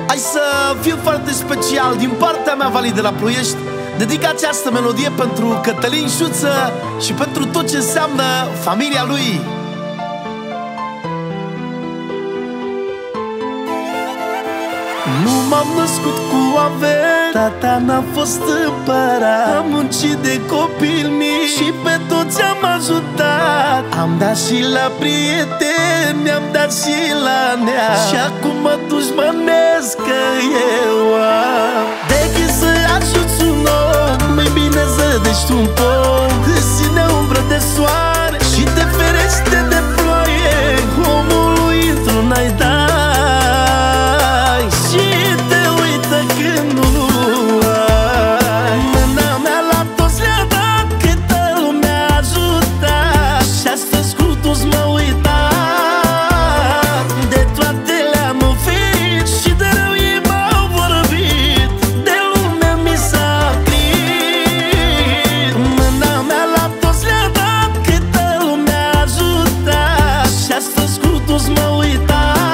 Hai să fiu foarte special din partea mea, Vali de la Ploiești. Dedic această melodie pentru Cătălin Șuță și pentru tot ce înseamnă familia lui. Nu m-am născut cu averi, tata n-a fost împărat. Am muncit de copil mic și pe toți am ajutat. Am dat și la prieteni, mi-am dat și la nea. Și acum mă dușmănesc că eu am. Decât să ajuți un om, mai bine zădești un pom. Îți ține umbră de soare și te ferește de ploaie. Omului într-un-ai dat și te uită când nu ai. Mâna mea la toți le-a dat, câtă lume a ajutat. Și astăzi cu toți m-a uitat. De toate le-am oferit și de rău ei m-au vorbit. De lume mi s-a crit. Mâna mea la toți le-a dat, câtă lume a ajutat. Și astăzi cu toți m-a uitat.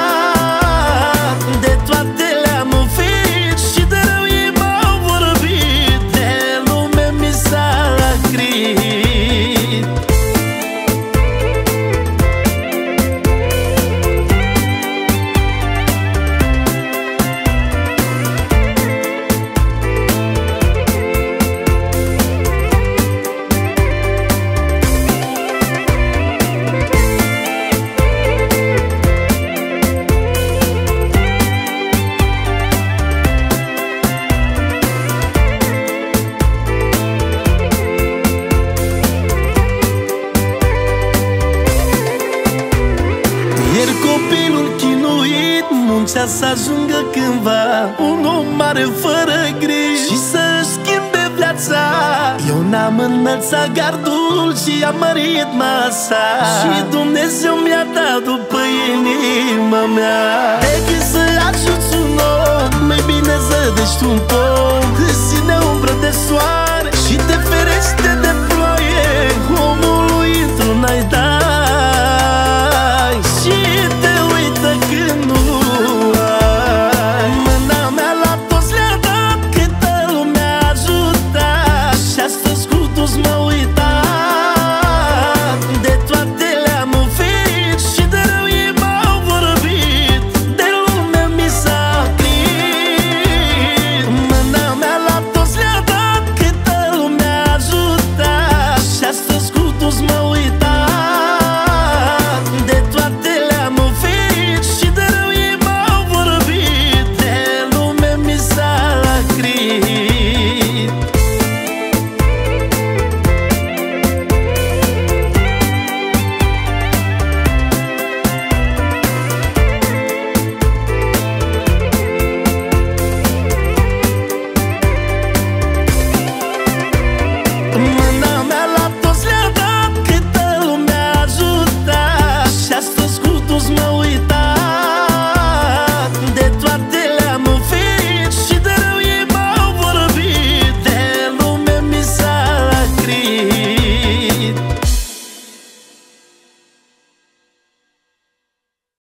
Ieri copilul chinuit muncea să ajungă cândva un om mare fără griji și să-și schimbe viața. Eu n-am înălțat gardul și am mărit masa și Dumnezeu mi-a dat după inima mea. Decât să ajuți un om, mai bine zădești un pom. Îți ține umbră de soare